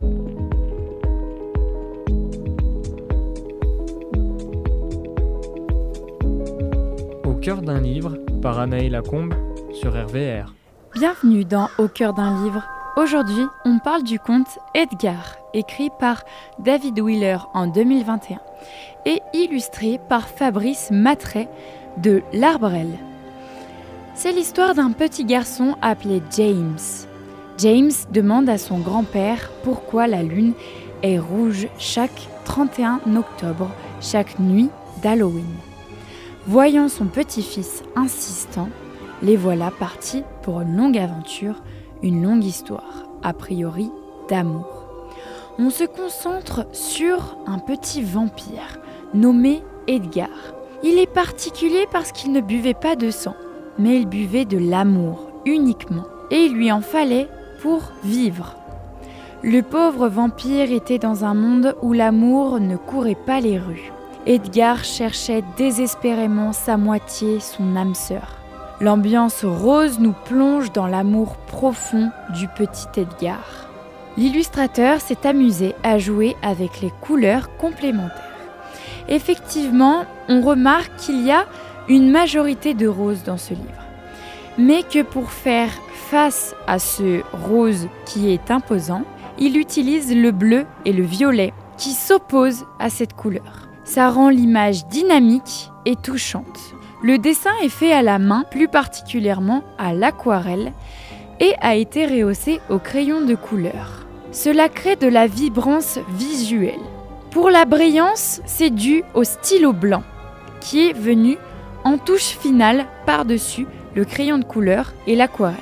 Au cœur d'un livre, par Anaëlle Lacombe, sur RVR. Bienvenue dans Au cœur d'un livre. Aujourd'hui, on parle du conte Edgar, écrit par David Wheeler en 2021 et illustré par Fabrice Mattray de L'Arbrelle. C'est l'histoire d'un petit garçon appelé James. James demande à son grand-père pourquoi la lune est rouge chaque 31 octobre, chaque nuit d'Halloween. Voyant son petit-fils insistant, les voilà partis pour une longue aventure, une longue histoire, a priori d'amour. On se concentre sur un petit vampire nommé Edgar. Il est particulier parce qu'il ne buvait pas de sang, mais il buvait de l'amour uniquement, et il lui en fallait pour vivre. Le pauvre vampire était dans un monde où l'amour ne courait pas les rues. Edgar cherchait désespérément sa moitié, son âme sœur. L'ambiance rose nous plonge dans l'amour profond du petit Edgar. L'illustrateur s'est amusé à jouer avec les couleurs complémentaires. Effectivement, on remarque qu'il y a une majorité de roses dans ce livre, mais que pour faire face à ce rose qui est imposant, il utilise le bleu et le violet qui s'opposent à cette couleur. Ça rend l'image dynamique et touchante. Le dessin est fait à la main, plus particulièrement à l'aquarelle, et a été rehaussé au crayon de couleur. Cela crée de la vibrance visuelle. Pour la brillance, c'est dû au stylo blanc, qui est venu en touche finale par-dessus le crayon de couleur et l'aquarelle.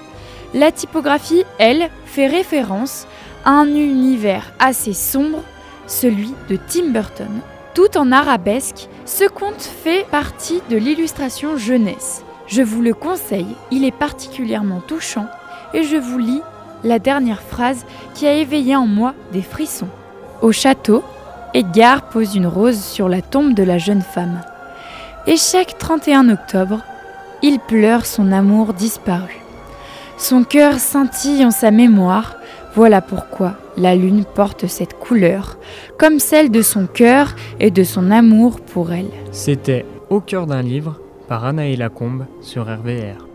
La typographie, elle, fait référence à un univers assez sombre, celui de Tim Burton. Tout en arabesque, ce conte fait partie de l'illustration jeunesse. Je vous le conseille, il est particulièrement touchant et je vous lis la dernière phrase qui a éveillé en moi des frissons. Au château, Edgar pose une rose sur la tombe de la jeune femme. Et chaque 31 octobre, il pleure son amour disparu. Son cœur scintille en sa mémoire. Voilà pourquoi la lune porte cette couleur, comme celle de son cœur et de son amour pour elle. C'était Au cœur d'un livre, par Anaëlle Lacombe, sur RVR.